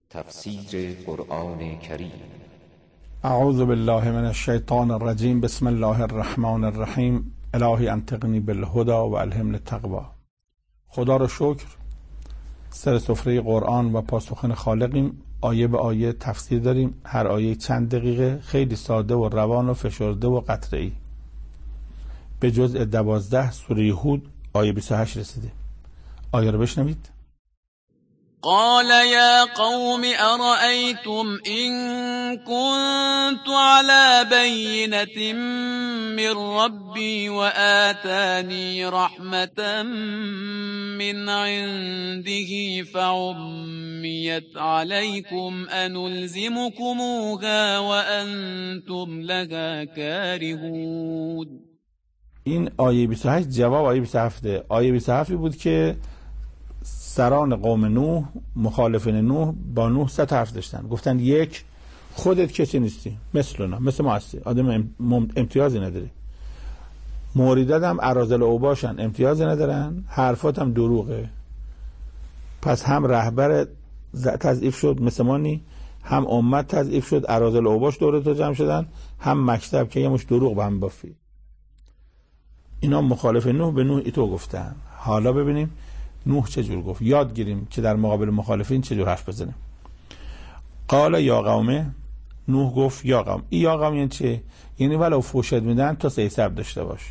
تفسیر قرآن کریم. اعوذ بالله من الشیطان الرجیم. بسم الله الرحمن الرحیم. الهی انطقنی بالهدی و الهمنی التقوی. خدا رو شکر، سر سفره قرآن و پاسخن خالقیم. آیه به آیه تفسیر داریم، هر آیه چند دقیقه، خیلی ساده و روان و فشرده و قطعه‌ای. به جزء 12 سوره هود آیه 28 رسیدیم. آیه رو بشنوید. قال يا قوم أرأيتم إن كنت على بينة من ربي وآتاني رحمة من عنده فعميت عليكم أنلزمكموها وأنتم لها كارهون. این آیه 28 جواب آیه 27. آیه 27 بود که سران قوم نوح، مخالفین نوح، با نوح سه حرف داشتن. گفتن یک، خودت کسی نیستی، مثلنا، مثل ما هستی، آدم امتیازی نداری. موریدت هم اراذل اوباشن، امتیازی ندارن، حرفات هم دروغه. پس هم رهبر تضعیف شد مثل ما نی، هم امت تضعیف شد، اراذل اوباش دور تو جمع شدن، هم مکتب که یه مش دروغ به هم بافی. اینا مخالف نوح به نوح ایتو گفتن. حالا ببینیم نوح چجور گفت، یاد گیریم که در مقابل مخالفین چجور حرف بزنیم. قال یا قومه، نوح گفت یا قوم. این یا قوم یعنی چه؟ یعنی ولو فوشت میدن تا سه حساب داشته باش.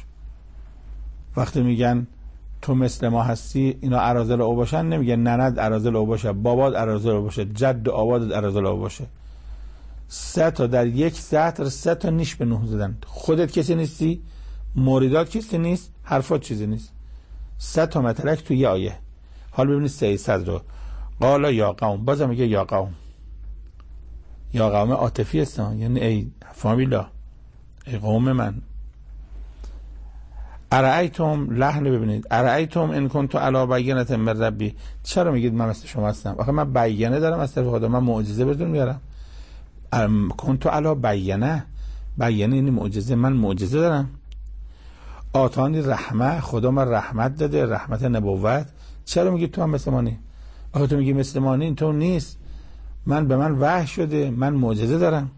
وقتی میگن تو مثل ما هستی، اینا اراذل او باشن، نمیگن ننت اراذل او باشه، بابات اراذل او باشه، جد و آبادت اراذل او باشه. سه تا در یک سطر سه تا نیش به نوح زدن. خودت کسی نیستی، موریدات کسی نیست، حرفات چیزی نیست. سه تا مطلق تو یه آیه. حالا ببینید 300 رو. قال یا قوم، بازم میگه یا قوم. یا قوم عاطفی است، یعنی ای فامیلا، ای قوم من. ارایتم، لحن ببینید، ارایتم ان کنت علی بینة من ربی. چرا میگید من مثل شما هستم؟ آخه من بیانه دارم از طرف خدا، من معجزه بدون میارم. کنت علی بینة، بیانه یعنی معجزه، من معجزه دارم. آتانی رحمه، خدا من رحمت داده، رحمت نبوت. چرا میگی تو هم مثل ما نی؟ آخه تو میگی مثل ما نی، تو نیست. به من وحی شده، من معجزه دارم.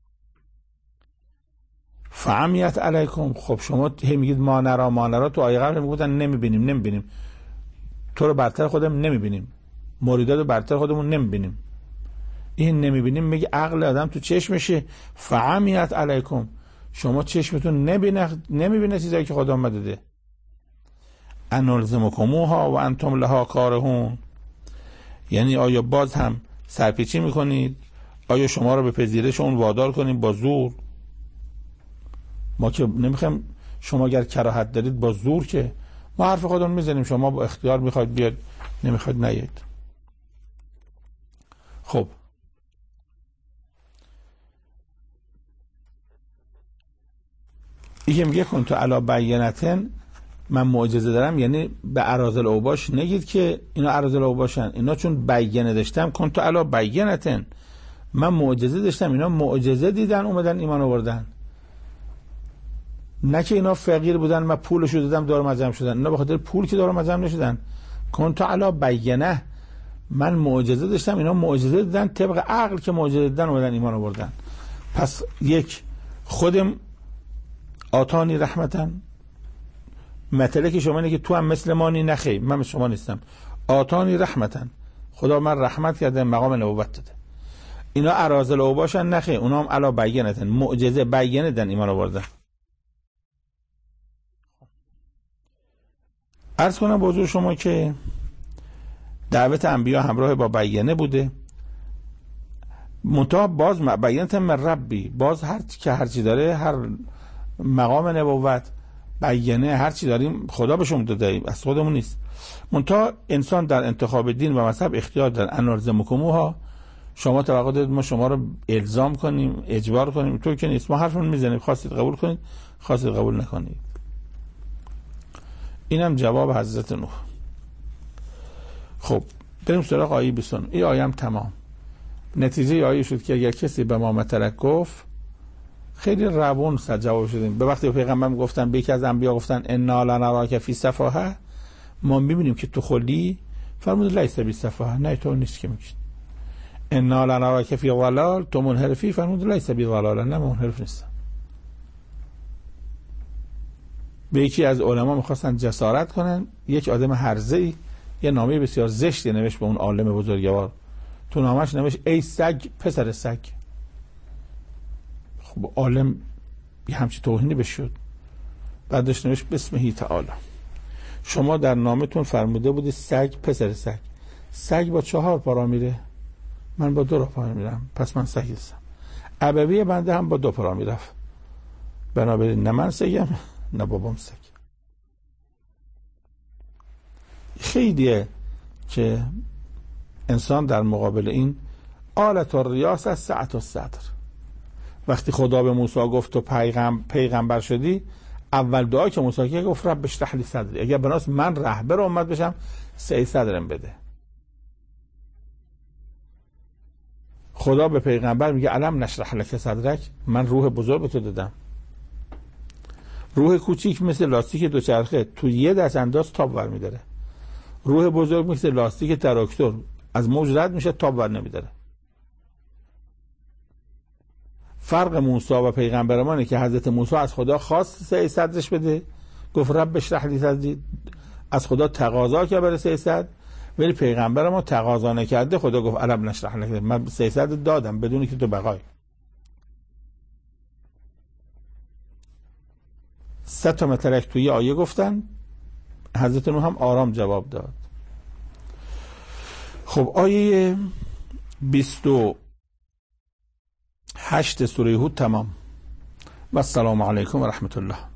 فعمیت علیکم. خب شما هی میگید ما نرا، تو آیه قبل میگفتن نمیبینیم. تو رو برتر خودمون نمیبینیم، موریدات رو برتر خودمون نمیبینیم. این نمیبینیم میگه عقل آدم تو چشمشه. فعمیت علیکم، شما چشمتون نمیبینه چیزایی که خدا داده. انلزمکموها و انتم لها کارهون، یعنی آیا باز هم سرپیچی میکنید؟ آیا شما رو به پذیرش اون وادار کنیم با زور؟ ما که نمیخوایم شما اگر کراهت دارید با زور، که ما حرف خودمون میزنیم، شما با اختیار میخواید بیاد، نمیخواید نیاید. خب این میگه کنت علی بینة، من معجزه دارم، یعنی به اراذل اوباش نگید که اینا اراذل اوباشن، اینا چون بیانه داشتم. کنت علی بینة، من معجزه داشتم، اینا معجزه دیدن اومدن ایمان آوردن. نه که اینا فقیر بودن من پولشو دادم دار مجمع شدن، اینا به خاطر پول که دار مجمع نشدن. کنت علی بینة، من معجزه داشتم، اینا معجزه دیدن، طبق عقل که معجزه دیدن اومدن ایمان آوردن. پس یک، خودم آتانی رحمتن، مطلعه که شما اینه که تو هم مثل ما نی، نخی من مثل شما نیستم. آتانی رحمتن، خدا من رحمت کرده، مقام نبوت داده. اینا اراذل او باشن، نخی اونا هم علی بینة، معجزه بیانه دن ایمان آوردن. عرض کنم به حضور شما که دعوت انبیا همراه با بیانه بوده. منتها باز بینة من ربی، باز هر چی داره، هر مقام نبوت، بیانه، هر چی داریم خدا به شما داده، از خودمون نیست. منتها انسان در انتخاب دین و مذهب اختیار داره. انلزمکموها، شما توقع دارید ما شما رو الزام کنیم، اجبار کنیم، تو که نیست. ما حرفمون میزنیم، خواستید قبول کنید، خواستید قبول نکنید. اینم جواب حضرت نوح. خب بریم سراغ آیه 29. این آیه هم تمام. نتیجه آیه شد که اگر کسی به ما مطلق گفت، خیلی روان جواب شدیم. به وقتی پیغمبر گفتن، به یکی از انبیا گفتن انا لنراک فی سفاهه، ما میبینیم که تو خلی، فرمود لیس بی سفاهه، نه تو نیست که میگید. انا لنراک فی ضلال، تو منحرفی؟ فرمود لیس بی ضلال، نه منحرف نیستم. به یکی از علما میخواستن جسارت کنن، یک آدم هرزه‌ای یه نامه بسیار زشتی نوشت به اون عالم بزرگوار. تو نامش نوشت ای سگ پسر سگ. خب عالم یه همچی توهینی بشد. بعدش نوشت بسمه تعالی، شما در نامتون فرموده بودی سگ پسر سگ. سگ با 4 پا میره، من با 2 پا میرم، پس من سگ هستم. ابوی بنده هم با 2 پا میرفت، بنابراین نه من سگم نه بابام سگ. خیلیه که انسان در مقابل این آلت الریاس از سعت الصدر، وقتی خدا به موسی گفت تو پیغمبر شدی، اول دعا که موسی کرد گفت رب اشرح لی صدری، اگر بناس من رهبر امت بشم سعی صدرم بده. خدا به پیغمبر میگه الم نشرح لک صدرک، من روح بزرگ به تو دادم. روح کوچیک مثل لاستیک دوچرخه تو یه دست انداز تاب ور میداره، روح بزرگ مثل لاستیک تراکتور از موج رد میشه تاب ور نمیداره. فرق موسی و پیغمبرانه که حضرت موسی از خدا خواست سعی صدرش بده، گفت رب اشرح لی صدری، از خدا تقاضا کرد برای سعی صدر، ولی پیغمبر ما تقاضا نکرده، خدا گفت الم نشرح لک، من سعی صدر دادم بدون که تو بقای. 3 متلک توی آیه گفتن، حضرت نوح هم آرام جواب داد. خب آیه 28 سوره هود تمام. و السلام علیکم و رحمت الله.